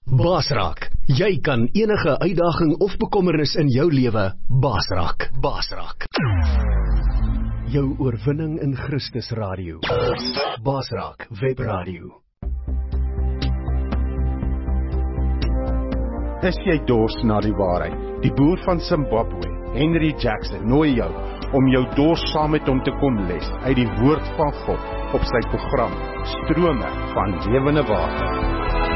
Baasraak. Jy kan enige uitdaging of bekommernis in jou lewe baasraak. Baasraak. Jou oorwinning in Christus Radio. Baasraak Webradio. Is jy dors na die waarheid? Die boer van Zimbabwe, Henry Jackson, nooi jou om jou dors saam met hom te kom les uit die woord van God op sy program Strome van Lewende Water.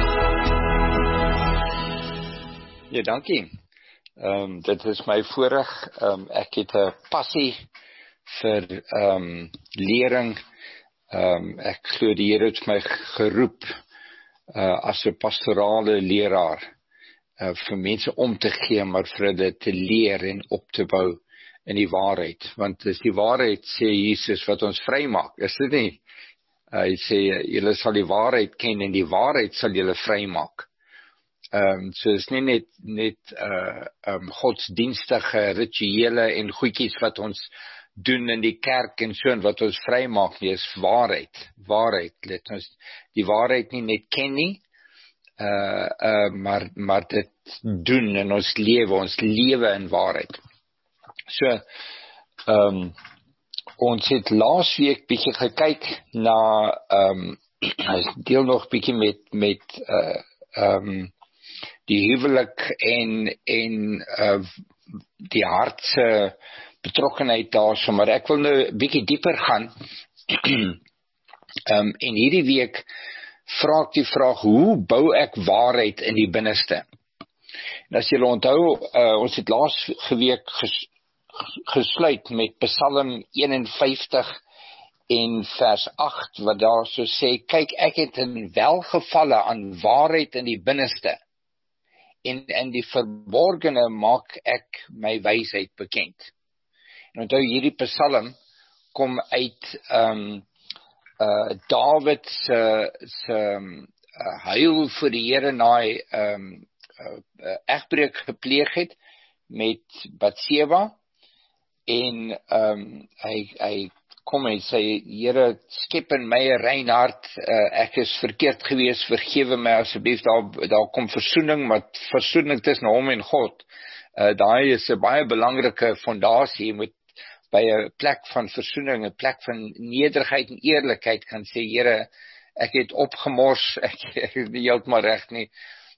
Ja, dankie. Dit is my voorreg. Ek het 'n passie vir lering. Ek glo die Here het my geroep as 'n pastorale leraar vir mense om te gee, maar vir hulle te leer en op te bou in die waarheid. Want dis die waarheid, sê Jesus, wat ons vrymaak. Is dit nie? Hy sê, julle sal die waarheid ken en die waarheid sal julle vrymaak. So is nie net godsdienstige rituele en goedjies wat ons doen in die kerk en so en wat ons vrymaak nie, is waarheid. Waarheid, let ons die waarheid nie net ken nie, maar dit doen in ons lewe in waarheid. So, ons het laas week bietjie gekyk na, deel nog bietjie met die huwelik en die hartse betrokkenheid daarso, maar ek wil nou 'n bietjie dieper gaan. En hierdie week vra ek die vraag, hoe bou ek waarheid in die binneste? En as julle onthou, ons het laas week gesluit met Psalm 51 en vers 8, wat daar so sê, kyk, ek het in welgevalle aan waarheid in die binneste, en in die verborgene maak ek my wysheid bekend. En onthou, hierdie Psalm kom uit Dawid se huil vir die Here na hy egbreuk gepleeg het met Batseba, en hy kom en sê, Here, skep in my 'n rein hart, ek is verkeerd gewees, vergewe my asseblief, daar kom versoening, maar versoening tussen hom en God, daai is 'n baie belangrike fondasie. Jy moet by 'n plek van versoening, 'n plek van nederigheid en eerlikheid kan sê, Here, ek het opgemors, ek is nie heeltemal reg nie,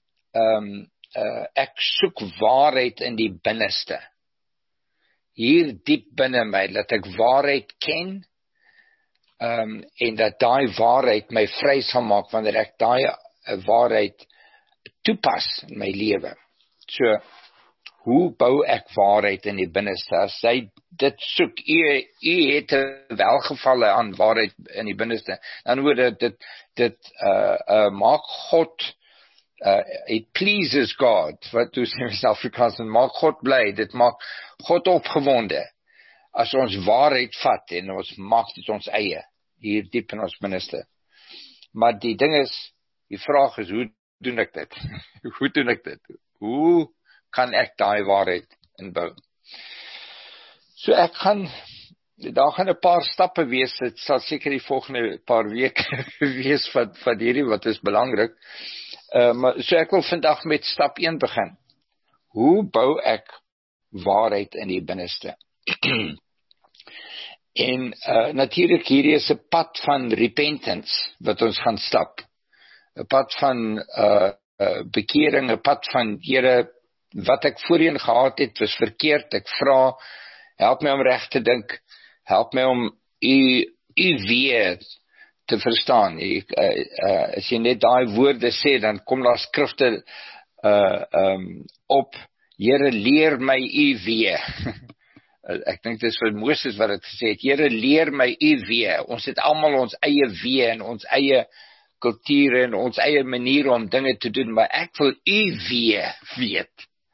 ek soek waarheid in die binneste, hier diep binne my, dat ek waarheid ken, en dat daai waarheid my vry sal maak, wanneer ek daai waarheid toepas in my lewe. So, hoe bou ek waarheid in die binneste? As jy dit soek, u het 'n welgevalle aan waarheid in die binneste, dan word dit maak God, it pleases God, wat doen sê in Afrikaans, maak God bly, dit maak God opgewonde, as ons waarheid vat, en ons maak dit ons eie, hier diep in ons binneste. Maar die ding is, die vraag is, hoe doen ek dit? Hoe doen ek dit? Hoe kan ek daai waarheid inbou? So daar gaan 'n paar stappe wees, dit sal seker die volgende paar weke wees van hierdie, wat is belangrik. Maar so ek wil vandag met stap 1 begin. Hoe bou ek waarheid in die binneste? En natuurlik hierdie is 'n pad van repentance wat ons gaan stap. 'n pad van bekering, 'n pad van, Here, wat ek voorheen gehad het was verkeerd. Ek vra, help my om reg te dink, help my om u weer te verstaan. As jy net daai woorde sê, dan kom daar skrifte op, Here, leer my u weer. Ek dink dit is vir Moses wat het gesê het, Here, leer my u weer. Ons het almal ons eie weer en ons eie kulture en ons eie maniere om dinge te doen, maar ek wil u weer weet.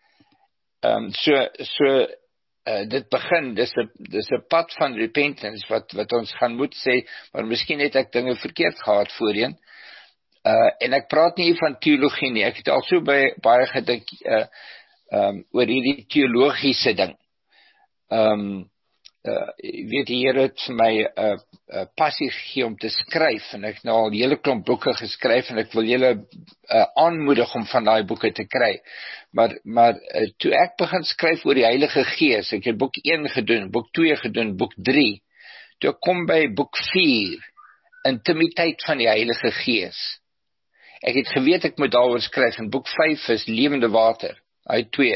Dit begin, dis 'n pad van repentance, wat ons gaan moet sê, maar miskien het ek dinge verkeerd gehad voorheen, en ek praat nie van teologie nie, ek het al so baie gedink, oor hierdie teologiese ding, weet die Here het vir my passie gegee om te skryf, en ek nou al 'n hele klomp boeke geskryf, en ek wil julle aanmoedig om van daai boeke te kry. Maar toe ek begin skryf oor die Heilige Gees, ek het boek 1 gedoen, boek 2 gedoen, boek 3, toe ek kom by boek 4, intimiteit van die Heilige Gees. Ek het geweet ek moet daaroor skryf, en boek 5 is lewende water, hy 2.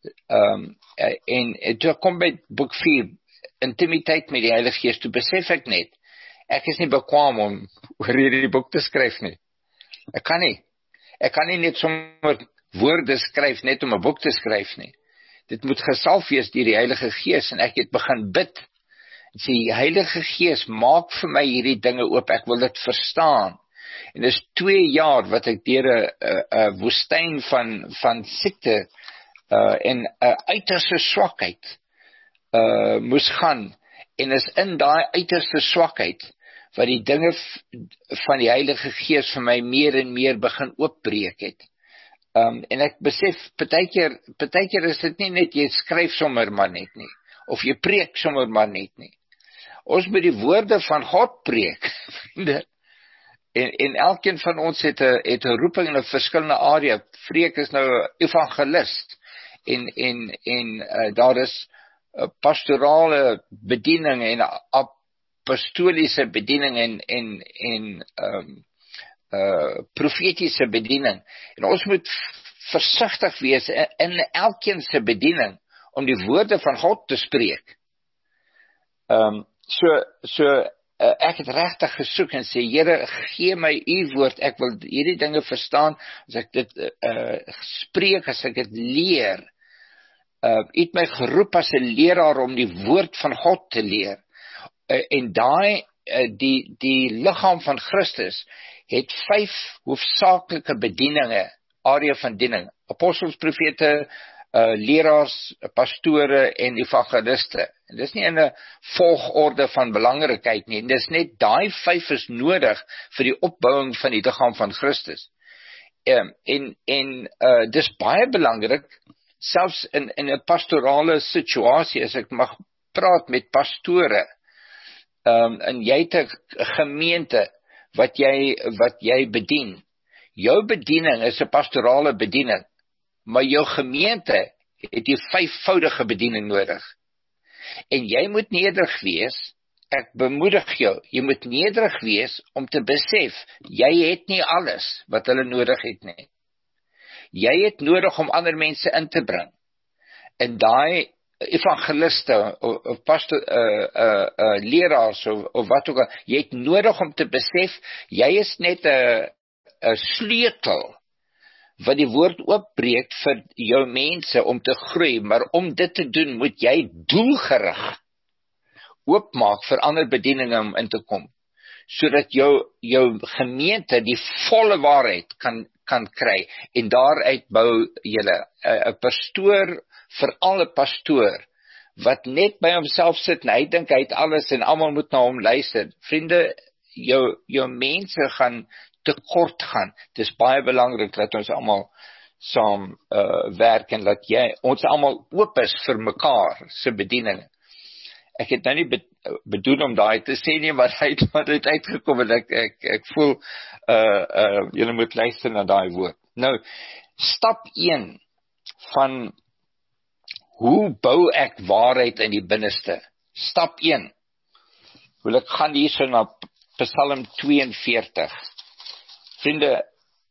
En toe ek kom by boek 4, intimiteit met die Heilige Gees, toe besef ek net, ek is nie bekwam om oor hierdie boek te skryf nie. Ek kan nie net sommer woorde skryf, net om 'n boek te skryf nie. Dit moet gesalf wees deur die Heilige Gees, en ek het begin bid. Die Heilige Gees, maak vir my hierdie dinge oop, ek wil dit verstaan. En dis 2 jaar wat ek deur 'n woestyn van siekte en 'n uiterste swakheid moes gaan, en is in daai uiterste swakheid wat die dinge van die Heilige Gees vir my meer en meer begin oopbreek het. En ek besef, partykeer is dit nie net jy skryf sommer maar net nie, of jy preek sommer maar net nie. Ons moet die woorde van God preek, vriende. En elkeen van ons het 'n roeping in 'n verskillende area. Freek is nou 'n evangelist, en daar is pastorale bediening en apostoliese bediening en profetiese bediening. En ons moet versigtig wees in elkeen se bediening om die woorde van God te spreek. Ek het regtig gesoek en sê, Here, gee my u woord, ek wil hierdie dinge verstaan, as ek dit spreek, as ek dit leer. U het my geroep as 'n leraar om die woord van God te leer. En die liggaam van Christus het 5 hoofsaaklike bedieninge, area van bediening: apostels, profete, leraars, pastore en evangeliste. En dis nie in 'n volgorde van belangrikheid nie. Dis net daai 5 is nodig vir die opbouing van die liggaam van Christus. Dis baie belangrik, selfs in 'n pastorale situasie, as ek mag praat met pastore, en jy het 'n gemeente wat jy bedien. Jou bediening is 'n pastorale bediening, maar jou gemeente het die 5voudige bediening nodig. En jy moet nederig wees, ek bemoedig jou, jy moet nederig wees om te besef, jy het nie alles wat hulle nodig het nie. Jy het nodig om ander mense in te bring. En daai evangeliste, of leraars, of wat ook al, jy het nodig om te besef, jy is net 'n sleutel wat die woord oopbreek vir jou mense om te groei, maar om dit te doen, moet jy doelgerig oopmaak vir ander bedieninge om in te kom, sodat jou gemeente die volle waarheid kan kry, en daaruit bou julle 'n pastoor, veral 'n pastoor, wat net by homself sit, en hy dink hy het alles, en almal moet na hom luister. Vriende, jou mense gaan tekort gaan. Dit is baie belangrik dat ons almal saam werk, en dat ons almal oop is vir mekaar se bedieninge. Ek het nou nie bedoel om daai te sê nie, maar hy het uitgekom, en ek voel julle moet luister na daai woord. Nou, stap 1 van hoe bou ek waarheid in die binneste? Stap 1. Ek gaan hierso na Psalm 42. Vriende,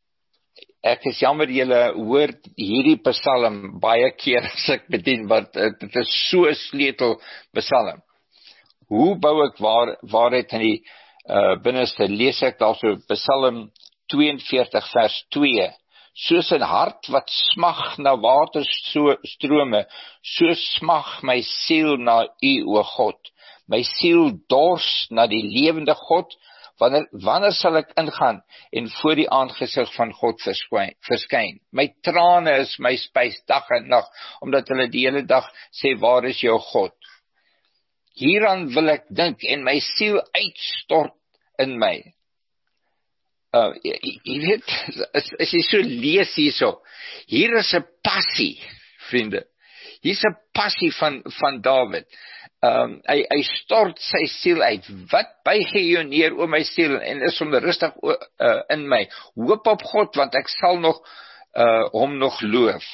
ek is jammer julle hoor hierdie Psalm baie keer as ek bedien, want dit is so 'n sleutel Psalm. Hoe bou ek waarheid in die binneste? Lees ek daarso Psalm 42 vers 2. Soos 'n hart wat smag na waterstrome, so smag my siel na u, o God. My siel dors na die lewende God. Wanneer sal ek ingaan en voor die aangesig van God verskyn? My trane is my spys dag en nag, omdat hulle die hele dag sê, waar is jou God? Hieraan wil ek dink en my siel uitstort in my. Jy weet, as jy so lees hierso, hier is 'n passie, vriende. Hier is 'n passie van Dawid. hy stort sy siel uit. Wat buig jy jou neer, o my siel, en is onrustig in my. Hoop op God, want ek sal nog hom nog loof.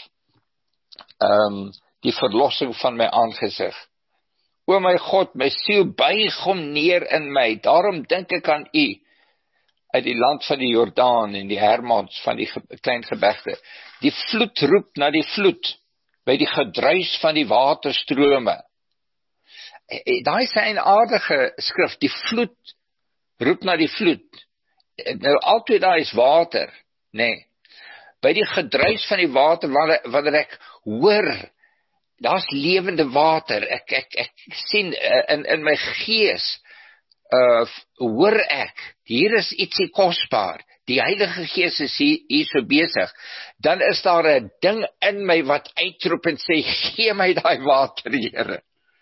Die verlossing van my aangesig. O my God, my siel buig hom neer in my. Daarom dink ek aan U, uit die land van die Jordaan en die Hermons van die klein gebergte. Die vloed roep na die vloed, by die gedruis van die waterstrome. Daai is 'n aardige skrif, die vloed roep na die vloed. Nou altyd daar is water, nee. By die gedruis van die water, wanneer ek hoor, daar's lewende water, ek sien in my gees, hoor ek, hier is ietsie kosbaar, die Heilige Gees is hier so besig, dan is daar 'n ding in my wat uitroep en sê, gee my daai water, Here.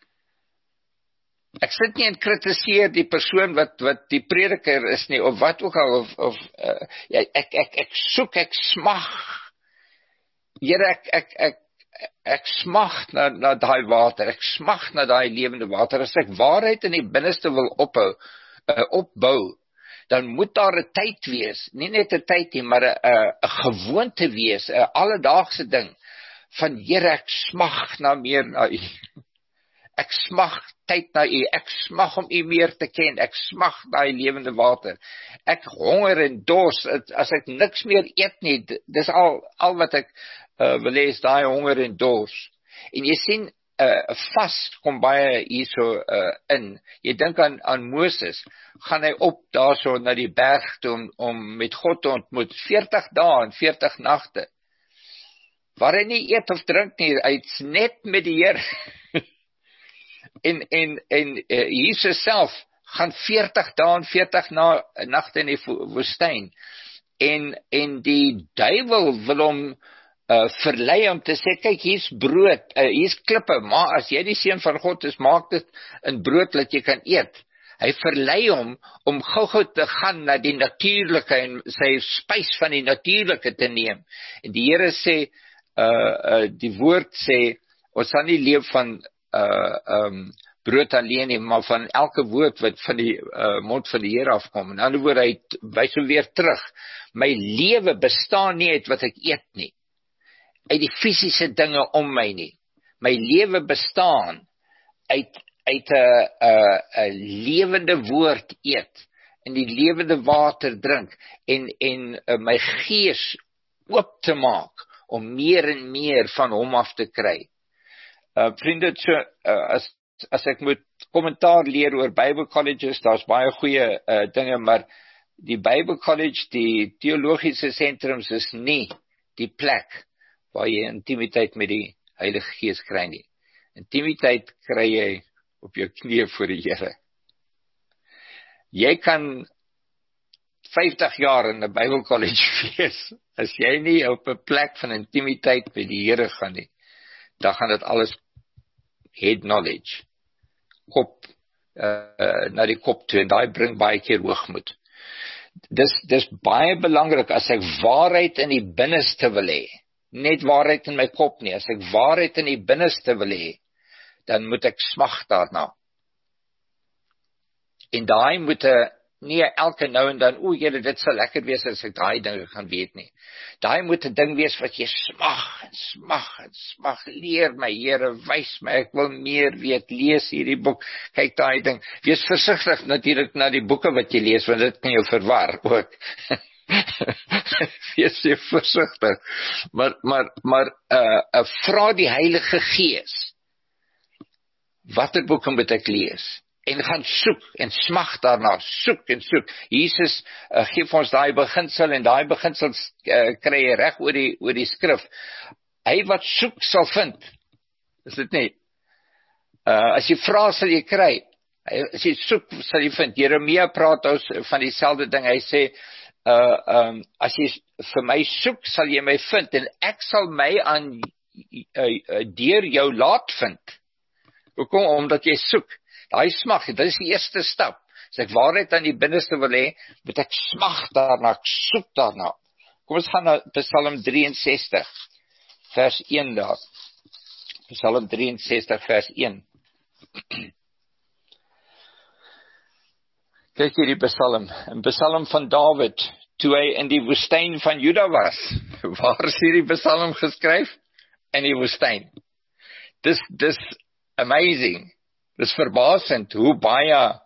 Ek sit nie en kritiseer die persoon wat die prediker is nie, of wat ook al, ek soek, ek smag. Here, ek smag na daai water, ek smag na daai lewende water. As ek waarheid in die binneste wil opbou, dan moet daar 'n tyd wees, nie net 'n tyd nie, maar 'n gewoonte wees, 'n alledaagse ding, van Here, ek smag na meer na U. Ek smag tyd na U, ek smag om U meer te ken, ek smag daai lewende water. Ek honger en dors, as ek niks meer eet nie, dis al wat ek wil hê is daai honger en dors. En jy sien, vas kom baie hierso in. Jy dink aan Moses, gaan hy op daarso na die berg toe om met God te ontmoet, 40 dae en 40 nagte, waar hy nie eet of drink nie, hy's net met die Here. En Jesus self gaan 40 dae en 40 nagte in die woestyn. En die duiwel wil hom verlei om te sê, kyk, hier's brood, hier's klippe, maar as jy die seun van God is, maak dit in brood dat jy kan eet. Hy verlei hom om gou te gaan na die natuurlike en sy spys van die natuurlike te neem. En die Here sê, die woord sê, ons sal nie leef van brood alleen nie, maar van elke woord wat van die mond van die Here afkom. In ander woorde, hy wys hom weer terug. My lewe bestaan nie uit wat ek eet nie, uit die fisiese dinge om my nie. My lewe bestaan uit 'n lewende woord eet, en die lewende water drink, en my gees oop te maak, om meer en meer van hom af te kry. Vriende, as ek moet kommentaar leer oor Bible colleges, daar's baie goeie dinge, maar die Bible college, die teologiese sentrums is nie die plek waar jy intimiteit met die Heilige Gees kry nie. Intimiteit kry jy op jou knieë voor die Here. Jy kan 50 jaar in 'n Bible college wees, as jy nie op 'n plek van intimiteit met die Here gaan nie, dan gaan dit alles head knowledge, na die kop toe, en daai bring baie keer hoogmoed. Dis baie belangrik, as ek waarheid in die binneste wil hê, net waarheid in my kop nie, as ek waarheid in die binneste wil hê, dan moet ek smag daarna. En daai moet nie elke nou en dan, Here, dit sal lekker wees as ek daai dinge gaan weet nie. Daai moet 'n ding wees wat jy smag en smag en smag. Leer my, Here, wys my, ek wil meer weet, lees hierdie boek, kyk daai ding. Wees versigtig natuurlik na die boeke wat jy lees, want dit kan jou verwar ook. Wees versigtig. Maar vra die Heilige Gees, watter boeke moet ek lees? En gaan soek en smag daarna, soek en soek. Jesus gee vir ons daai beginsel, en daai beginsel kry jy reg oor die skrif. Hy wat soek sal vind. Is dit nie? As jy vra sal jy kry. As jy soek sal jy vind. Jeremia praat ons van dieselfde ding. Hy sê, as jy vir my soek sal jy my vind, en ek sal my aan deur jou laat vind. Hoekom? Omdat jy soek. Daai smag, dit is die eerste stap. As ek waarheid aan die binneste wil hê, moet ek smag daarna, ek soek daarna. Kom ons gaan na Psalm 63, vers 1 daar. Psalm 63, vers 1. Kyk hierdie Psalm, 'n Psalm van Dawid, toe hy in die woestyn van Juda was. Waar is hierdie Psalm geskryf? In die woestyn. Dis amazing. Dis verbasend hoe baie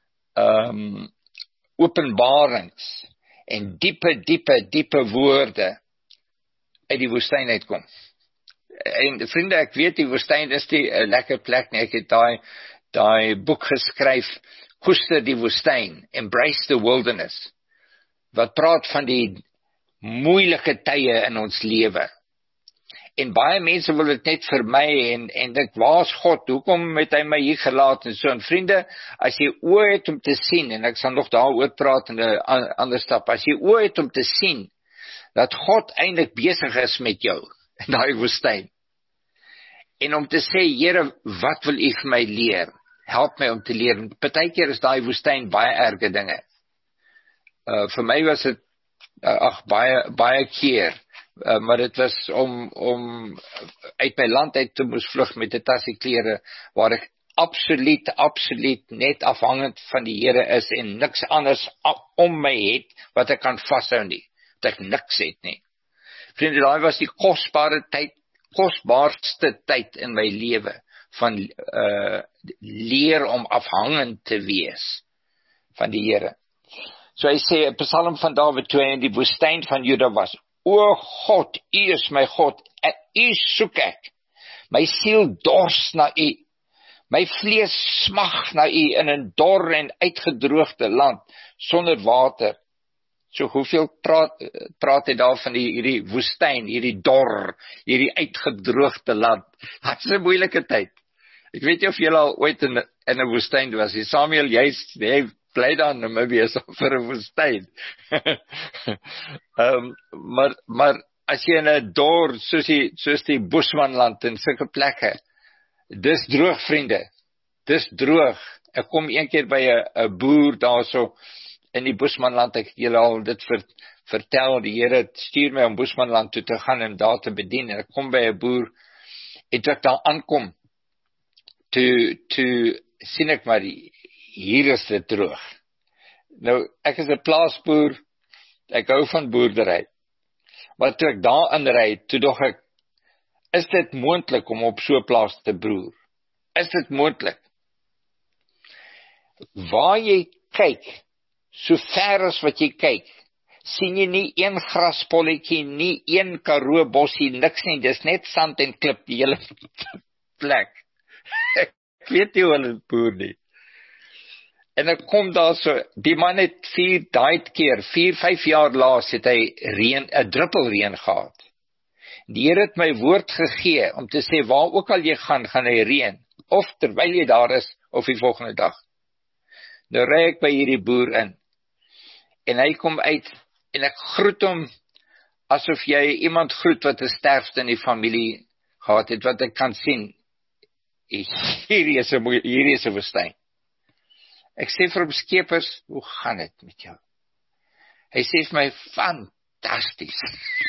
openbarings en diepe woorde uit die woestyn uitkom. En vriende, ek weet die woestyn is nie 'n lekker plek nie. Ek het daai boek geskryf, Koester die woestyn, Embrace the Wilderness, wat praat van die moeilike tye in ons lewe. En baie mense wil dit net vir my en dink, waar is God? Hoekom het hy my hier gelaat? En so, en vriende, as jy oë het om te sien, en ek sal nog daaroor praat in 'n ander stap, as jy oë het om te sien, dat God eintlik besig is met jou, in daai woestyn, en om te sê, Here, wat wil u vir my leer? Help my om te leer. Partykeer is daai woestyn baie erge dinge. Vir my was dit, baie keer, maar dit was om uit my land uit te moes vlug met 'n tasse klere, waar ek absoluut net afhangend van die Here is, en niks anders om my het, wat ek kan vashou nie, dat ek niks het nie. Vriende, daai was die kosbaarste tyd in my lewe, van leer om afhangend te wees van die Here. So hy sê, 'n Psalm van Dawid, toe hy in die woestyn van Juda was, O God, u is my God, u soek ek, my siel dors na u, my vlees smag na u in 'n dor en uitgedroogde land, sonder water. So hoeveel praat hy daar van hierdie woestyn, hierdie dor, hierdie uitgedroogde land. Dit is 'n moeilike tyd. Ek weet nie of julle al ooit in 'n woestyn was. Samuel, jy bly daar in Namibië vir 'n woestyn. Maar as jy in 'n dor, soos die Bushmanland en sulke plekke, dis droog, vriende. Dis droog. Ek kom een keer by 'n boer daarso in die Bushmanland, ek het julle al dit vertel, die Here stuur my om Bushmanland toe te gaan en daar te bedien, en ek kom by 'n boer, en toe ek daar aankom, toe sien ek maar, hier is dit droog. Nou, ek is 'n plaasboer, ek hou van boerdery, maar toe ek daar inry, toe dog ek, is dit moontlik om op so 'n plaas te broer? Is dit moontlik? Waar jy kyk, so ver as wat jy kyk, sien jy nie een graspolletjie, nie een Karoo bossie, niks nie, dis net sand en klip, die hele plek. Ek weet nie hoe hulle boer nie. En ek kom daar so, die man het 4-5 jaar laas, het hy 'n druppel reën gehad. Die Here het my woord gegee, om te sê, waar ook al jy gaan hy reën, of terwyl jy daar is, of die volgende dag. Nou ry ek by hierdie boer in, en hy kom uit, en ek groet hom, asof jy iemand groet wat 'n sterfte in die familie gehad het, wat ek kan sien, hierdie is 'n woestyn. Ek sê vir hom, Skeepers, hoe gaan dit met jou? Hy sê vir my, fantasties.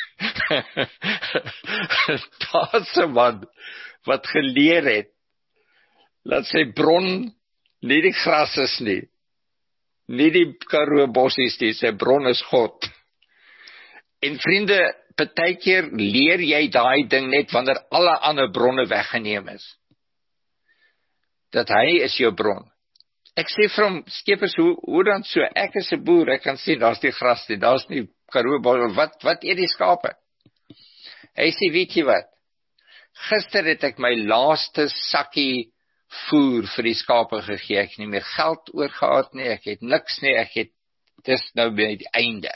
Daar's 'n man wat geleer het, dat sy bron nie die gras is nie die Karoo bossies nie, sy bron is God. En vriende, partykeer leer jy daai ding net wanneer alle ander bronne weggeneem is, dat hy is jou bron. Ek sê vir hom, Skeepers, hoe dan so? Ek is 'n boer, ek kan sien, daar's nie gras nie, daar's nie Karoo bossies, wat eet die skape? Hy sê, weet jy wat? Gister het ek my laaste sakkie voer vir die skape gegee, ek het nie meer geld oorgehad nie, ek het niks nie, dis nou by die einde.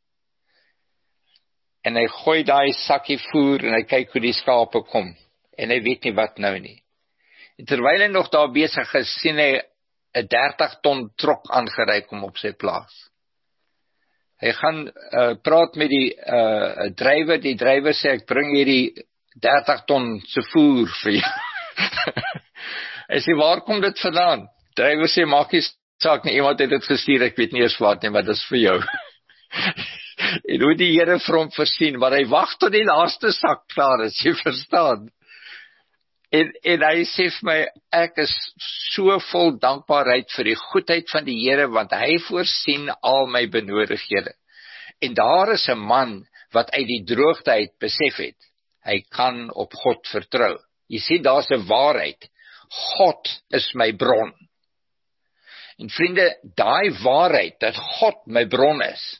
En hy gooi daai sakkie voer, en hy kyk hoe die skape kom, en hy weet nie wat nou nie. En terwyl hy nog daar besig is, sien hy 'n 30 ton trok aangery kom op sy plaas. Hy gaan praat met die drywer, die drywer sê, ek bring hierdie 30 ton se voer vir jou. Hy sê, waar kom dit vandaan? Drywer sê, maak nie saak nie, iemand het dit gestuur, ek weet nie eens wat nie, maar dit is vir jou. En hoe die Here vir hom voorsien, maar hy wag tot die laaste sak klaar is, jy verstaan. En hy sê vir my, ek is so vol dankbaarheid vir die goedheid van die Here, want hy voorsien al my benodighede. En daar is 'n man wat uit die droogte uit besef het, hy kan op God vertrou. Jy sien, daar's 'n waarheid. God is my bron. En vriende, daai waarheid dat God my bron is,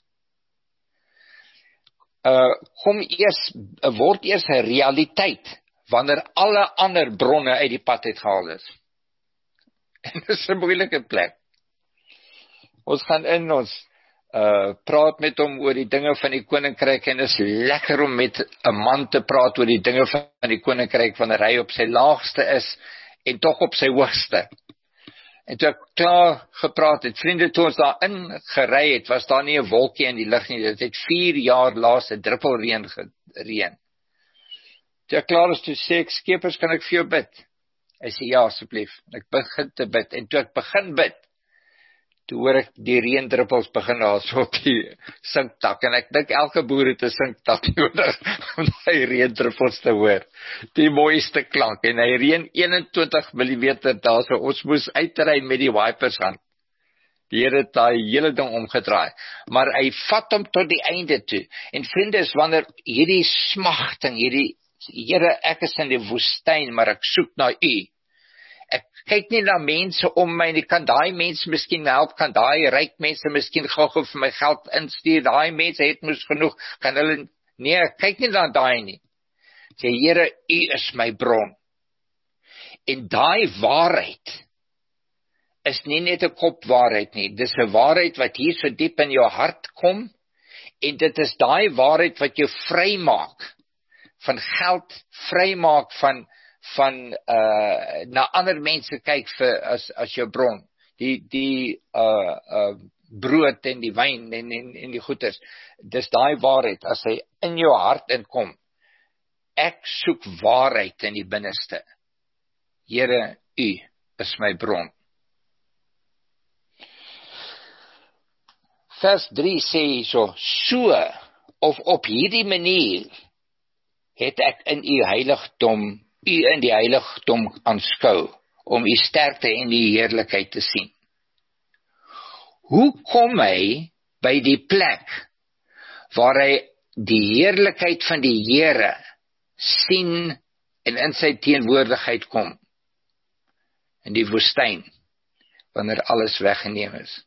word eers 'n realiteit wanneer alle ander bronne uit die pad uitgehaal is. En dit is 'n moeilike plek. Ons gaan in, ons praat met hom oor die dinge van die koninkryk, en dit is lekker om met 'n man te praat oor die dinge van die koninkryk wanneer hy op sy laagste is en tog op sy hoogste. En toe ek klaar gepraat het, vriende, toe ons daarin gery het, was daar nie 'n wolkie in die lug nie. Dit het 4 jaar laas 'n druppel reën. Toe ek klaar is, toe sê ek, Skeepers, kan ek vir jou bid? Hy sê, ja, asseblief. Ek begin te bid, en toe ek begin bid, toe hoor ek die reendruppels begin raas op die sinkdak, en ek dink elke boer het 'n sinkdak nodig om die reendruppels te hoor. Die mooiste klank, en hy reën 21 mm daar, so ons moes uitry met die wipers aan. Die Here het daai hele ding omgedraai, maar hy vat hom tot die einde toe. En vriende, is wanneer hierdie smagting, Here, ek is in die woestyn, maar ek soek na U. Ek kyk nie na mense om my nie, kan daai mense miskien help, kan daai ryk mense miskien gou vir my geld instuur, daai mense het mos genoeg, kan hulle, nee, ek kyk nie na daai nie. Sê, Here, U is my bron. En daai waarheid is nie net 'n kopwaarheid nie, dis 'n waarheid wat hier so diep in jou hart kom, en dit is daai waarheid wat jou vrymaak van geld, vrymaak van na ander mense kyk vir as jou bron. Die brood en die wyn en die goeders. Dis daai waarheid, as hy in jou hart inkom. Ek soek waarheid in die binneste. Here, U is my bron. Vers 3 sê so of op hierdie manier het ek in U heiligdom, U in die heiligdom aanskou, om U sterkte en die heerlikheid te sien. Hoe kom hy by die plek waar hy die heerlikheid van die Here sien en in sy teenwoordigheid kom? In die woestyn, wanneer alles weggeneem is.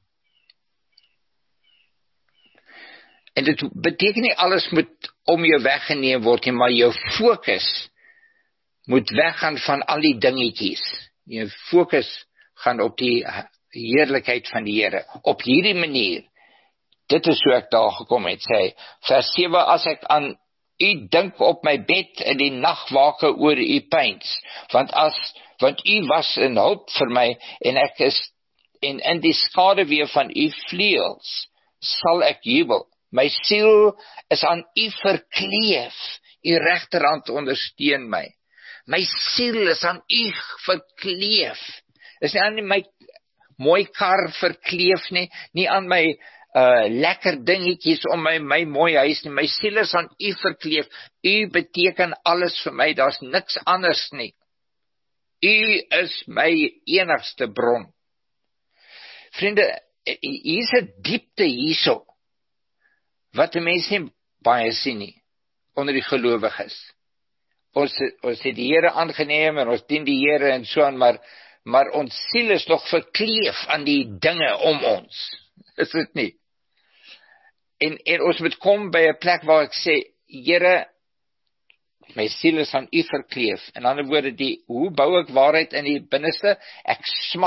En dit beteken nie alles moet om jou weggeneem word nie, maar jou fokus moet weggaan van al die dingetjies. Jou fokus gaan op die heerlikheid van die Here. Op hierdie manier, dit is hoe ek daar gekom het, sê vers 7, as ek aan U dink op my bed in die nagwake oor U pyns, want U was 'n hulp vir my, en ek is in die skaduwee van U vleuels sal ek jubel. My siel is aan U verkleef, U regterhand ondersteun my. My siel is aan U verkleef. Is nie aan my mooi kar verkleef nie aan my lekker dingetjies om my mooi huis nie. My siel is aan U verkleef. U beteken alles vir my, daar's niks anders nie. U is my enigste bron. Vriende, hier's 'n diepte hierso, wat die mense nie baie sien nie, onder die gelowiges. Ons het die Here aangeneem, en ons dien die Here en so aan, maar ons siel is nog verkleef aan die dinge om ons. Is dit nie? En ons moet kom by 'n plek waar ek sê, Here, my siel is aan U verkleef. In ander woorde, hoe bou ek waarheid in die binneste? Ek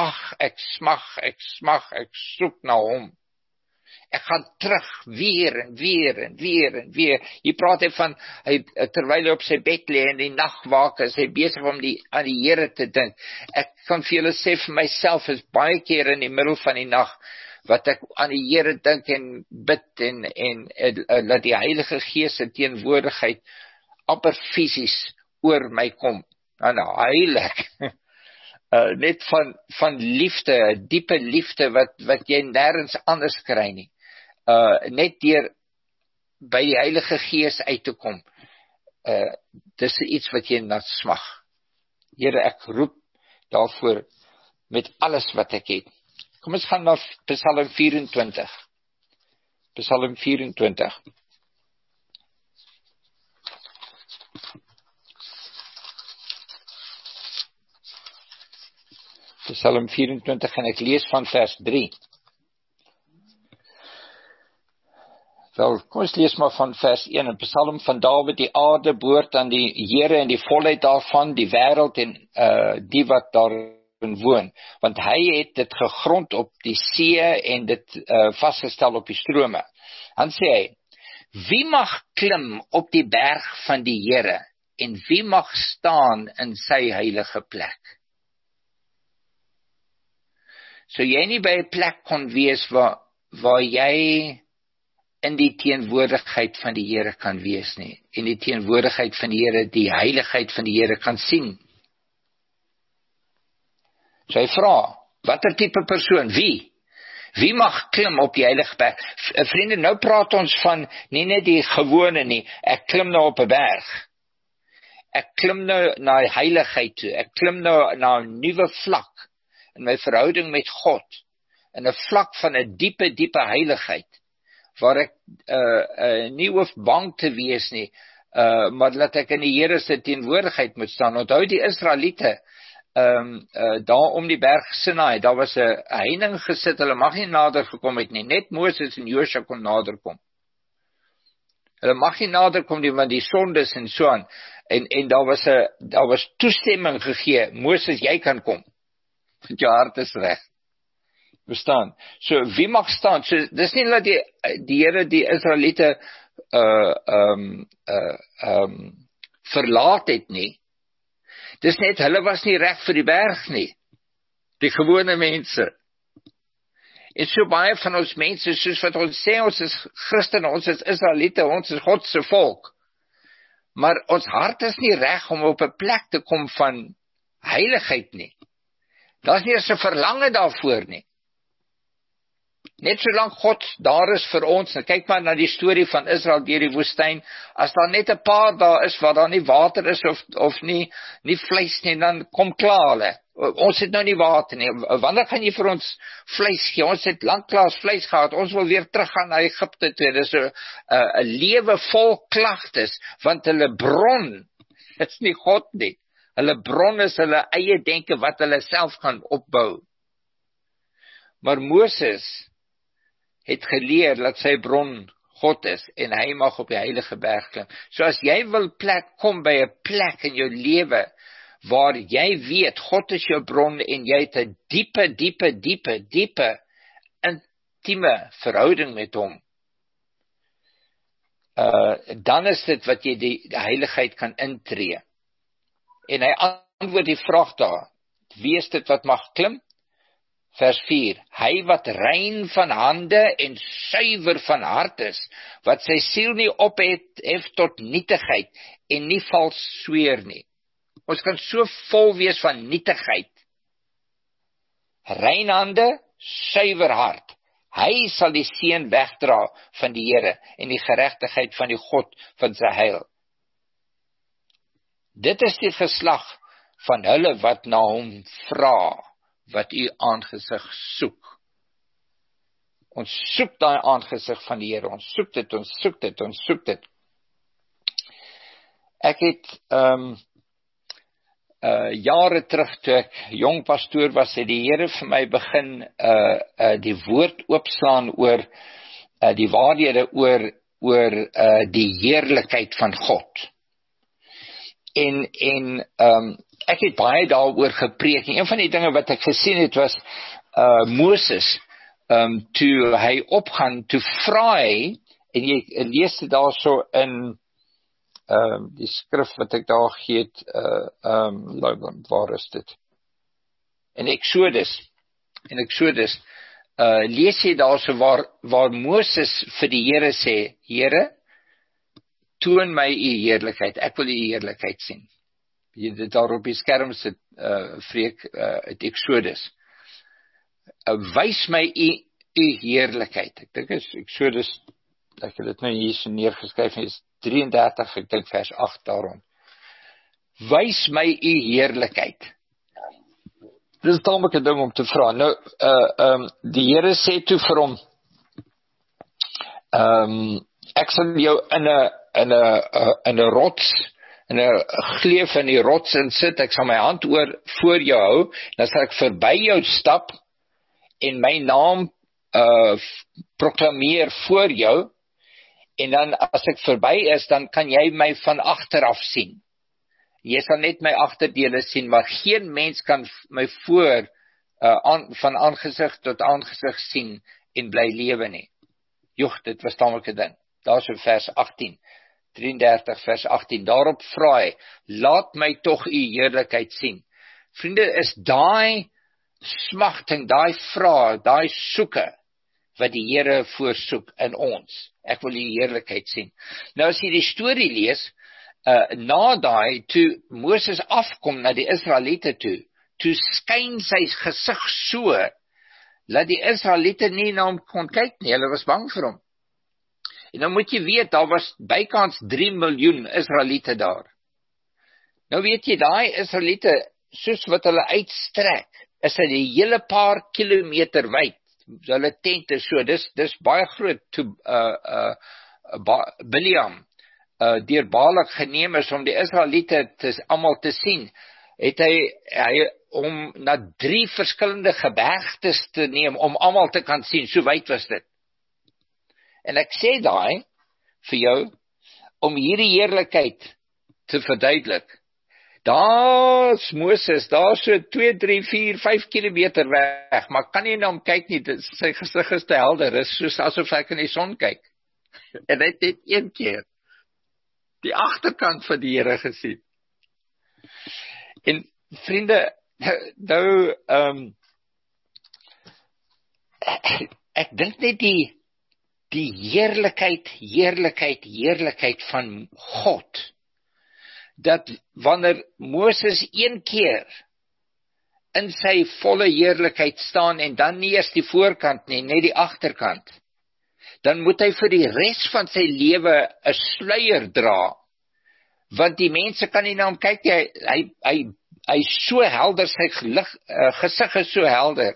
soek na Hom. Ek gaan terug, weer en weer. Hier praat hy van, terwyl hy op sy bed lê in die nagwaak, is hy besig om aan die Here te dink. Ek kan vir julle sê, vir myself is baie keer in die middel van die nag, wat ek aan die Here dink en bid, en laat die Heilige Gees se teenwoordigheid amper fisies oor my kom. En heilig. Net van liefde, diepe liefde, wat jy nêrens anders kry nie. Net deur by die Heilige Gees uit te kom. Dis iets wat jy na smag. Here, ek roep daarvoor met alles wat ek het. Kom ons gaan na Psalm 24. Psalm 24. Psalm 24 en ek lees van vers 3. Wel, kom ons lees maar van vers 1. Een Psalm van Dawid, die aarde behoort aan die Here en die volheid daarvan, die wêreld en die wat daarin woon. Want hy het dit gegrond op die see en dit vasgestel op die strome. Dan sê hy, wie mag klim op die berg van die Here en wie mag staan in sy heilige plek? So jy nie by 'n plek kon wees waar jy in die teenwoordigheid van die Here kan wees nie. In die teenwoordigheid van die Here, die heiligheid van die Here kan sien. So hy vra, watter tipe persoon, wie? Wie mag klim op die heilige berg? Vriende, nou praat ons van nie net die gewone nie, ek klim nou op 'n berg. Ek klim nou na die heiligheid toe, ek klim nou na 'n nuwe vlak in my verhouding met God, in 'n vlak van 'n diepe heiligheid, waar ek nie hoef bang te wees nie, maar dat ek in die Here se teenwoordigheid moet staan. Onthou die Israeliete, daar om die berg Sinai, daar was 'n heining gesit, hulle mag nie nader gekom het nie, net Moses en Josua kon nader kom. Hulle mag nie nader kom nie, want die sondes en so aan, en daar was toestemming gegee, Moses, jy kan kom, want jou hart is reg. Verstaan? So, wie mag staan? So, dis nie dat die Here die Israeliete verlaat het nie. Dis net, hulle was nie reg vir die berg nie. Die gewone mense. En so baie van ons mense, soos wat ons sê, ons is Christene, ons is Israeliete, ons is God se volk. Maar ons hart is nie reg om op 'n plek te kom van heiligheid nie. Daar's nie eens 'n verlange daarvoor nie. Net solank God daar is vir ons, en kyk maar na die storie van Israel deur die woestyn, as daar net 'n paar daar is waar daar nie water is of nie vleis nie, dan kom klaar hulle. Ons het nou nie water nie. Wanneer gaan jy vir ons vleis gee? Ons het lanklaas vleis gehad. Ons wil weer teruggaan na Egipte toe. Dis 'n lewe vol klagtes, want hulle bron is nie God nie. Hulle bron is hulle eie denke wat hulle self kan opbou. Maar Moses het geleer dat sy bron God is, en hy mag op die heilige berg klim. So as jy wil kom by 'n plek in jou lewe, waar jy weet, God is jou bron, en jy het 'n diepe, intieme verhouding met hom, dan is dit wat jy die heiligheid kan intree. En hy antwoord die vraag daar, wie is dit wat mag klim? Vers 4, hy wat rein van hande en suiwer van hart is, wat sy siel nie ophef tot nietigheid en nie vals sweer nie. Ons kan so vol wees van nietigheid. Rein hande, suiwer hart. Hy sal die seën wegdra van die Here en die geregtigheid van die God van sy heil. Dit is die geslag van hulle wat na hom vra, wat u aangesig soek. Ons soek daai aangesig van die Here, ons soek dit. Ek het jare terug, toe ek jong pastoor was, het die Here vir my begin die woord oopslaan oor die waarhede oor die heerlikheid van God. En ek het baie daaroor gepreek, en een van die dinge wat ek gesien het was Moses, toe hy opgaan, toe vra hy, en jy lees dit daar so in die skrif wat ek daar gegee het, waar is dit? In Exodus, lees jy daar so waar Moses vir die Here sê, Here, toon my u heerlikheid, ek wil u heerlikheid sien. Jy dit daar op die skerm sit, het Exodus. Wys my u heerlikheid. Ek dink is Exodus, ek het dit nou hier so neergeskryf, is 33, ek dink vers 8 daarom. wys my u heerlikheid. Dis tamelik 'n ding om te vra. Nou, die Here sê toe vir hom, ek sal jou in 'n rots, in 'n gleuf in die rots insit, ek sal my hand voor jou hou, dan sal ek verby jou stap, en my naam proklameer voor jou, en dan as ek verby is, dan kan jy my van agteraf sien. Jy sal net my agterdele sien, maar geen mens kan my van aangesig tot aangesig sien en bly lewe nie. Joh, dit was tamelik 'n ding. Daar is in vers 18, 33 vers 18, daarop vra hy, laat my tog u heerlikheid sien. Vriende, is daai smagting, daai vraag, daai soeke, wat die Here voorsoek in ons. Ek wil u heerlikheid sien. Nou as jy die storie lees, na daai, toe Moses afkom na die Israeliete toe skyn sy gesig so, dat die Israeliete nie na hom kon kyk nie, hulle was bang vir hom. En dan moet jy weet, daar was bykans 3 miljoen Israeliete daar. Nou weet jy, daai Israeliete, soos wat hulle uitstrek, is dit 'n hele paar kilometer wyd, hulle tente so, dis baie groot, toe Biliam, deur Balak geneem is om die Israeliete almal te sien, het hy om na 3 verskillende gebergtes te neem, om almal te kan sien, so wyd was dit. En ek sê daai, vir jou, om hierdie heerlikheid te verduidelik, daar's Moses, daar so 2, 3, 4, 5 kilometer weg, maar kan jy na hom kyk nie, sy gesig is te helder, is soos asof ek in die son kyk. En hy het net een keer die agterkant van die Here gesien. En vriende, nou, ek dink net die heerlikheid van God, dat wanneer Moses een keer in sy volle heerlikheid staan, en dan nie eers die voorkant nie, net die agterkant, dan moet hy vir die res van sy lewe 'n sluier dra, want die mense kan nie na hom kyk, hy is so helder, sy gesig is so helder.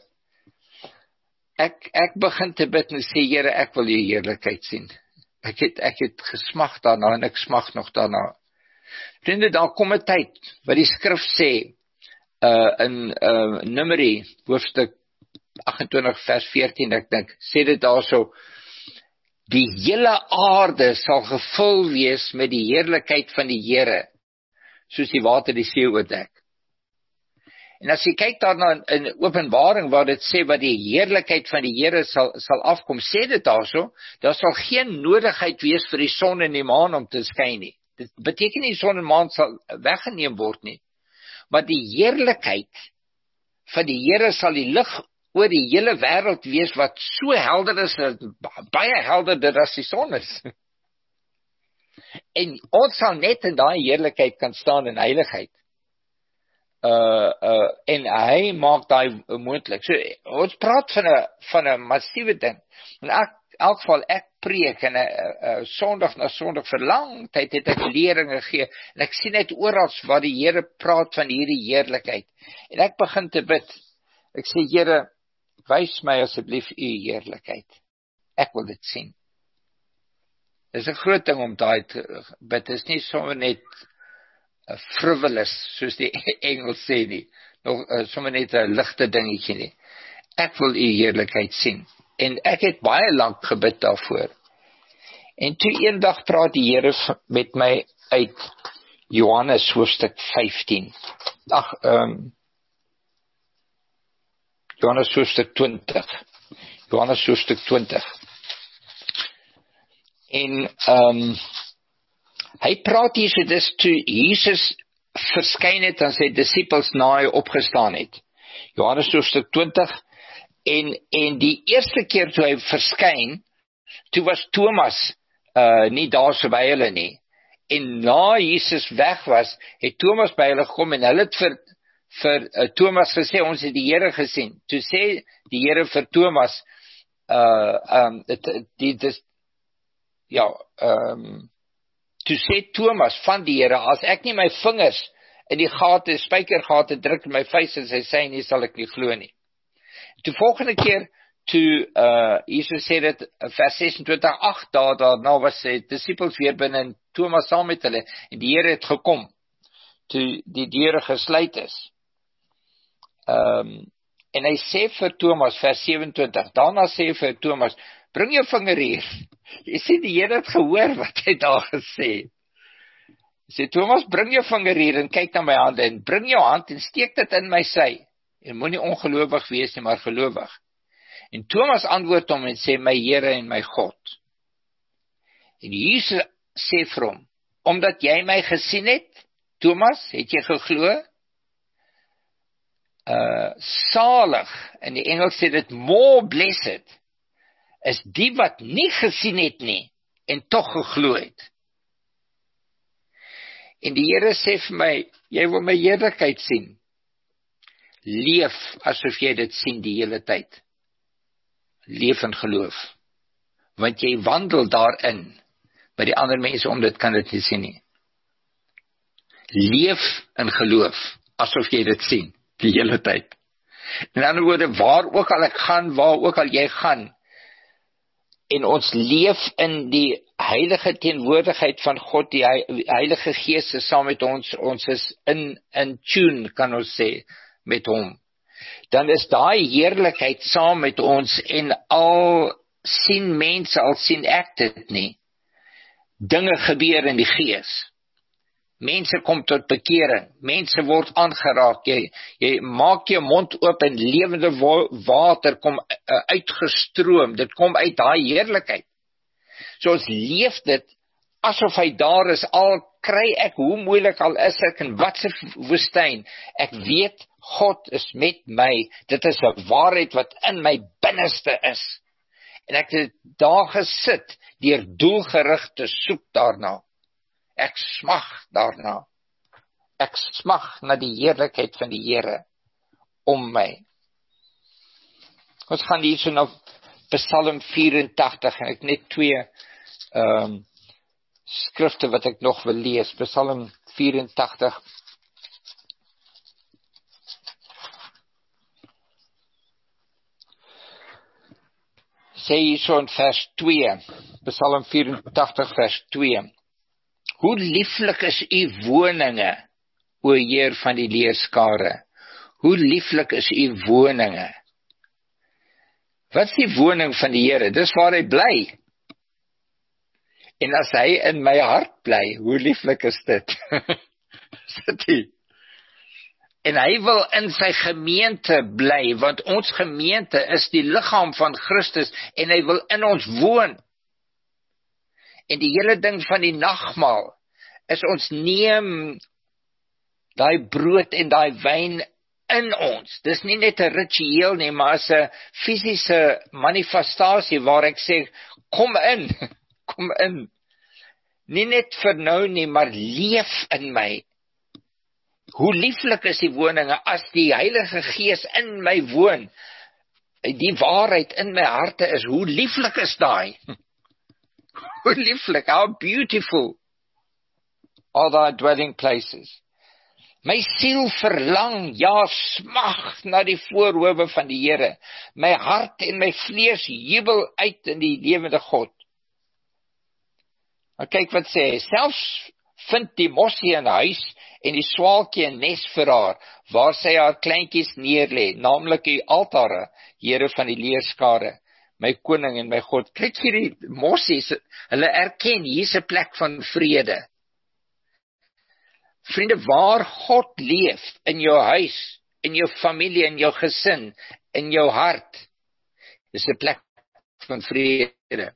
Ek begin te bid en sê, Here, ek wil u heerlikheid sien. Ek het gesmag daarna, en ek smag nog daarna. Vriende, daar kom 'n tyd, wat die skrif sê, in Numeri, hoofstuk 28 vers 14, ek dink, sê dit daarso, die hele aarde sal gevul wees met die heerlikheid van die Here, soos die water die see oordek. En as jy kyk daarna in Openbaring, waar dit sê, wat die heerlikheid van die Here sal afkom, sê dit daarso, daar sal geen nodigheid wees vir die son en die maan om te skyn nie. Dit beteken nie, die son en maan sal weggeneem word nie, maar die heerlikheid van die Here sal die lig oor die hele wêreld wees, wat so helder is, baie helderder as die son is. En ons sal net in daai heerlikheid kan staan in heiligheid. En hy maak daai moontlik. So, ons praat van 'n massiewe ding. In elk geval, ek preek, en Sondag na Sondag vir lang tyd het ek leringe gegee, en ek sien net oral waar die Here praat van hierdie heerlikheid. En ek begin te bid. Ek sê, Here, wys my asseblief u heerlikheid. Ek wil dit sien. Dis 'n groot ding om daai te bid. Dit is nie sommer net frivolous, soos die Engels sê nie. Nog sommer net 'n ligte dingetjie nie. Ek wil u heerlikheid sien. En ek het baie lank gebid daarvoor. En toe eendag praat die Here met my uit Johannes hoofstuk 15. Johannes hoofstuk 20. Johannes hoofstuk 20. En hy praat hier, so dis toe Jesus verskyn het aan sy disippels na hy opgestaan het. Johannes hoofstuk 20. En die eerste keer toe hy verskyn, toe was Thomas nie daar so by hulle nie. En na Jesus weg was, het Thomas by hulle gekom, en hulle het vir Thomas gesê, ons het die Here gesien. Toe sê die Here vir Thomas, toe sê Thomas van die Here, as ek nie my vingers in die gate, spykergate druk in my face en sy nie sal ek nie glo nie. Toe volgende keer, toe Jesus sê dit, vers 26, 8 dae daarna was sy disippels weer binne en Thomas saam met hulle, en die Here het gekom, toe die deure gesluit is. En hy sê vir Thomas, vers 27, daarna sê hy vir Thomas, bring jou vinger hier. Jy sê die Here het gehoor wat hy daar gesê. Hy sê, Thomas, bring jou vinger hier en kyk na my hande, en bring jou hand en steek dit in my sy. En moenie ongelowig wees nie, maar gelowig. En Thomas antwoord hom en sê, my Here en my God. En Jesus sê vir hom, omdat jy my gesien het, Thomas, het jy geglo? Salig, in die Engels sê dit, more blessed, is die wat nie gesien het nie, en toch geglo het. En die Here sê vir my, jy wil my heerlikheid sien. Leef asof jy dit sien die hele tyd. Leef in geloof. Want jy wandel daarin, by die ander mense om dit kan dit nie sien nie. Leef in geloof, asof jy dit sien, die hele tyd. In ander woorde, waar ook al ek gaan, waar ook al jy gaan, en ons leef in die heilige teenwoordigheid van God, die Heilige Gees is saam met ons is in tune, kan ons sê, met hom. Dan is daai heerlikheid saam met ons, en al sien mense, al sien ek dit nie, dinge gebeur in die Gees. Mense kom tot bekering, mense word aangeraak, jy maak jou mond oop en lewende water kom uitgestroom, dit kom uit daai heerlikheid. So ons leef dit, asof hy daar is, al kry ek, hoe moeilik al is ek, in wat se woestyn, ek weet, God is met my, dit is 'n waarheid wat in my binneste is, en ek het daar gesit, deur doelgerig te soek daarna. Ek smag daarna. Ek smag na die heerlikheid van die Here om my. Ons gaan hier so na Psalm 84, en ek net 2 skrifte wat ek nog wil lees. Psalm 84. Sê hier so in vers 2, Psalm 84 vers 2. Hoe lieflik is u woninge, o Heer van die leerskare. Hoe lieflik is u woninge. Wat is die woning van die Here? Dis waar hy bly. En as hy in my hart bly, hoe lieflik is dit? Sit hy. En hy wil in sy gemeente bly, want ons gemeente is die liggaam van Christus, en hy wil in ons woon. En die hele ding van die nagmaal, is ons neem daai brood en daai wyn in ons. Dis nie net 'n ritueel nie, maar is 'n fisiese manifestasie waar ek sê, kom in, kom in. Nie net vir nou nie, maar leef in my. Hoe lieflik is die woninge, as die Heilige Gees in my woon, die waarheid in my harte is, hoe lieflik is daai? Hoe lieflik, how beautiful are thy dwelling places. My siel verlang, ja, smag na die voorhoewe van die Here. My hart en my vlees jubel uit in die lewende God. Nou kyk wat sê hy, selfs vind die mossie 'n huis en die swaalkie 'n nes vir haar, waar sy haar kleintjies neerlê, naamlik die altare, Here van die leerskare, my koning en my God. Kyk hierdie mossies, hulle erken, hier's 'n plek van vrede. Vriende, waar God leef, in jou huis, in jou familie, in jou gesin, in jou hart, is 'n plek van vrede.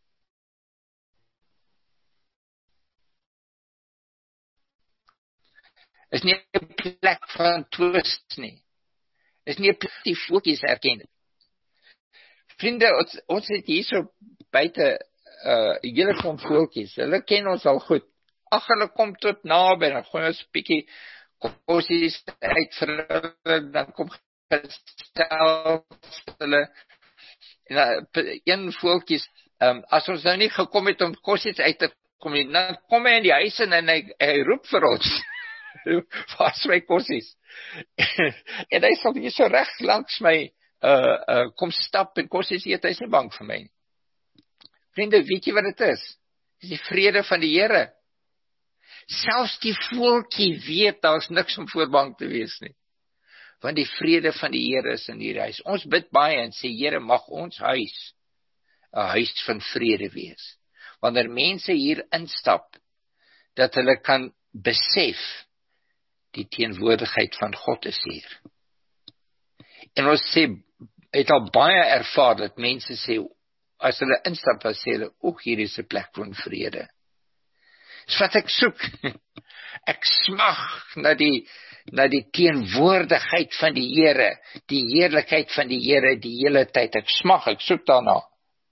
Is nie 'n plek van twist nie. Is nie 'n plek die voetjies erken. Vriende, ons het hier so buite hele klomp voeltjies. Hulle ken ons al goed. Ag, hulle kom tot naby, en dan gooi ons 'n bietjie kossies uit vir hulle, dan kom gestel hulle. En een voeltjies, as ons nou nie gekom het om kossies uit te kom nie, dan kom hy in die huis en hy roep vir ons. Waar is my kossies? En hy sal hier so reg langs my kom stap en kossies eet, hy is nie bang vir my nie. Vriende, weet jy wat dit is? Dit is die vrede van die Here. Selfs die voeltjie weet, daar is niks om voor bang te wees nie. Want die vrede van die Here is in hierdie huis. Ons bid baie en sê, Here, mag ons huis 'n huis van vrede wees. Wanneer mense hier instap, dat hulle kan besef, die teenwoordigheid van God is hier. En ons sê, het al baie ervaar, dat mense sê, as hulle instap, dan sê hulle, hier is 'n plek van vrede. Dis wat ek soek. Ek smag na die teenwoordigheid van die Here, die heerlikheid van die Here die hele tyd. Ek soek daarna.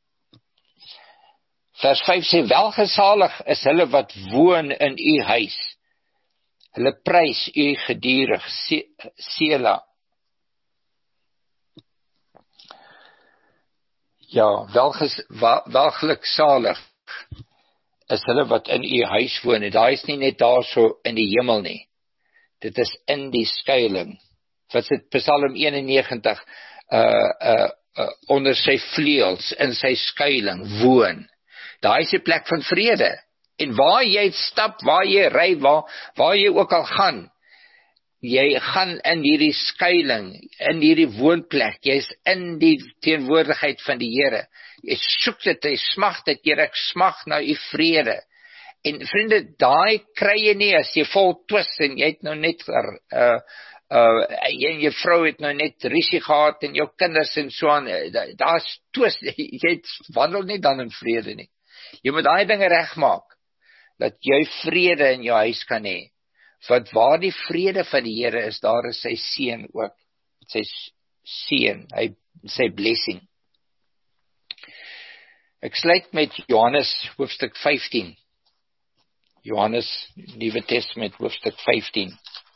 Vers 5 sê, welgesalig is hulle wat woon in u huis. Hulle prys u gedurig, Sela. Ja, welgeluksalig is hulle wat in u huis woon. En daar is nie net daar so in die hemel nie. Dit is in die skuiling. Wat is dit, Psalm 91, onder sy vleuels, in sy skuiling, woon. Daar is 'n plek van vrede. En waar jy stap, waar jy ry, waar jy ook al gaan, jy gaan in hierdie skuiling, in hierdie woonplek, jy is in die teenwoordigheid van die Here. Jy soek dit, jy smag dit, Here, ek smag na u vrede. En vriende, daai kry jy nie as jy vol twis en jy het nou net en jou vrou het nou net rusie gehad en jou kinders en so aan. Daar's twis, jy wandel nie dan in vrede nie. Jy moet daai dinge regmaak, dat jy vrede in jou huis kan hê. Want waar die vrede van die Here is, daar is sy seën ook. Sy seën, sy blessing. Ek sluit met Johannes hoofstuk 15. Johannes, Nuwe Testament, hoofstuk 15.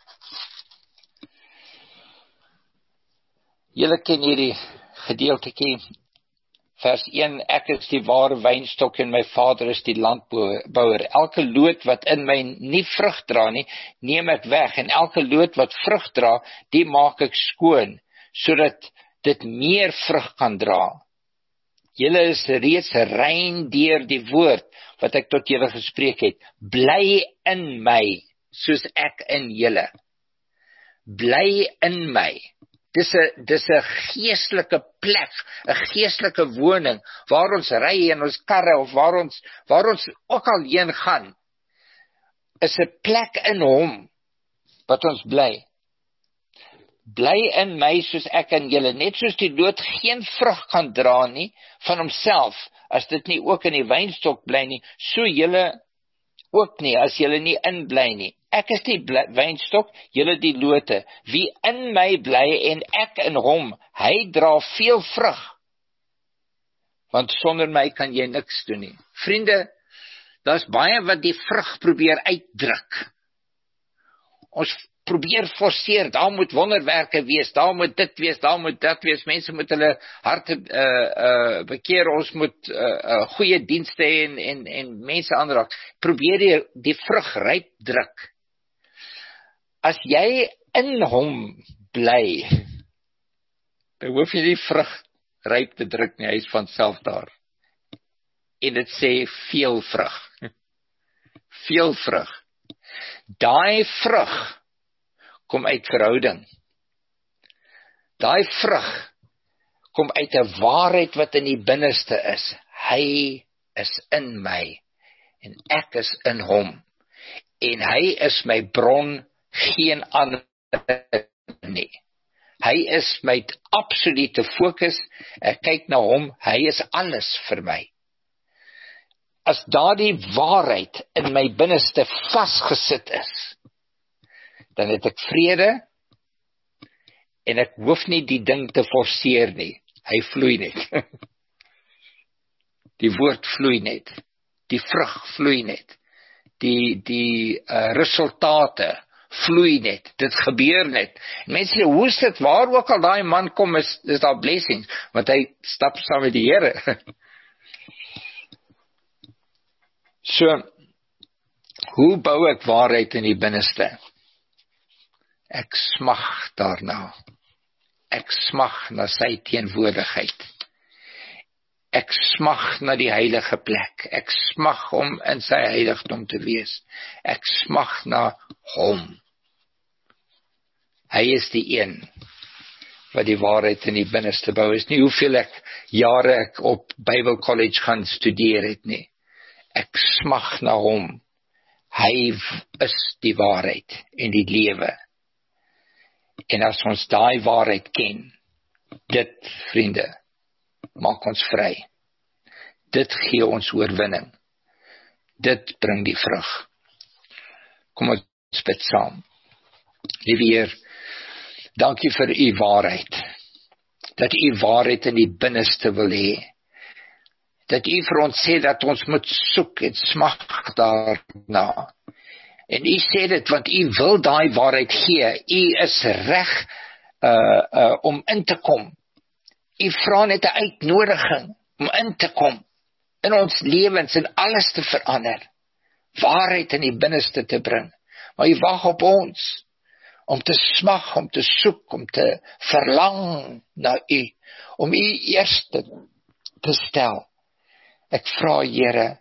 Julle ken hierdie gedeeltetjie. Vers 1, ek is die ware wynstok en my Vader is die landbouer. Elke loot wat in my nie vrug dra nie, neem ek weg. En elke loot wat vrug dra, die maak ek skoon, sodat dit meer vrug kan dra. Julle is reeds rein deur die woord, wat ek tot julle gespreek het. Bly in my, soos ek in julle. Bly in my. Dis 'n geestelike plek, 'n geestelike woning, waar ons ry in ons karre, of waar ons ook al heen gaan, is 'n plek in hom, wat ons bly. Bly in my, soos ek in julle, net soos die loot geen vrug kan dra nie, van homself, as dit nie ook in die wynstok bly nie, so julle ook nie, as julle nie in bly nie. Ek is die wynstok, julle die lote. Wie in my bly en ek in hom, hy dra veel vrug. Want sonder my kan jy niks doen nie. Vriende, daar's baie wat die vrug probeer uitdruk. Ons probeer forceer, daar moet wonderwerke wees, daar moet dit wees, daar moet dat wees, mense moet hulle harte bekeer, ons moet goeie dienste en mense aanraak. Probeer die vrug ryp druk. As jy in hom bly, dan hoef jy die vrug ryp te druk nie, hy is van self daar. En dit sê veel vrug. Veel vrug. Daai vrug kom uit verhouding. Daai vrug kom uit 'n waarheid wat in die binneste is. Hy is in my en ek is in hom. En hy is my bron, geen ander nie. Hy is my absolute fokus. Ek kyk na hom, hy is alles vir my. As daardie waarheid in my binneste vasgesit is, dan het ek vrede en ek hoef nie die ding te forceer nie. Hy vloei net. Die woord vloei net. Die vrug vloei net. Die resultate vloei net. Dit gebeur net. En mense sê, hoe is dit? Waar ook al daai man kom, is daar blessings, want hy stap saam met die Here. So, hoe bou ek waarheid in die binneste? Ek smag daarna. Ek smag na sy teenwoordigheid. Ek smag na die heilige plek. Ek smag om in sy heiligdom te wees. Ek smag na hom. Hy is die een wat die waarheid in die binneste bou. Is nie hoeveel jare ek op Bible College gaan studeer het nie. Ek smag na hom. Hy is die waarheid en die lewe. En as ons daai waarheid ken, dit, vriende, maak ons vry. Dit gee ons oorwinning. Dit bring die vrug. Kom ons bid saam. Liewe Heer, dankie vir u waarheid. Dat u waarheid in die binneste wil hê. Dat u vir ons sê dat ons moet soek en smag daarna. En u sê dit want u wil daai waarheid gee. U is reg om in te kom. U vra net 'n uitnodiging om in te kom in ons lewens en alles te verander. Waarheid in die binneste te bring. Maar u wag op ons om te smag, om te soek, om te verlang na u, om u eerste te stel. Ek vra, Here,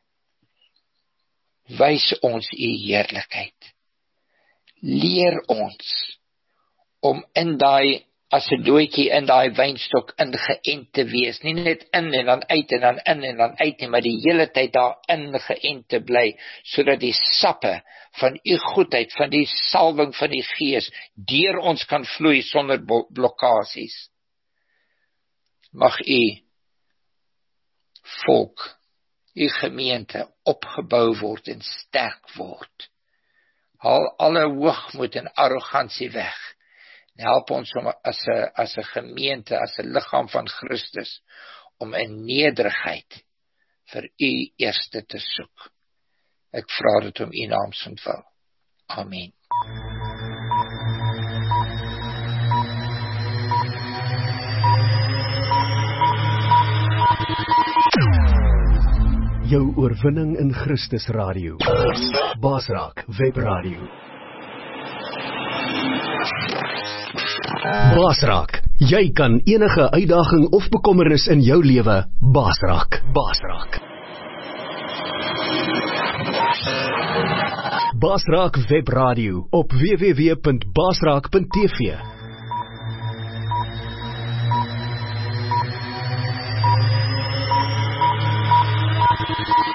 wys ons u heerlikheid. Leer ons om in daai, as 'n doetjie in daai wynstok ingeënt te wees, nie net in en dan uit en dan in en dan uit nie, maar die hele tyd daar ingeënt te bly, sodat die sappe van u goedheid, van die salwing van die Gees, deur ons kan vloei sonder blokkasies. Mag u volk, u gemeente opgebou word en sterk word. Haal alle hoogmoed en arrogansie weg. En help ons om as 'n gemeente, as 'n liggaam van Christus, om in nederigheid vir u eerste te soek. Ek vra dit om u naam se ontwil. Amen. Jou oorwinning in Christus Radio. Basraak Webradio. Basraak, jy kan enige uitdaging of bekommernis in jou lewe basraak. Basraak Webradio op www.basraak.tv.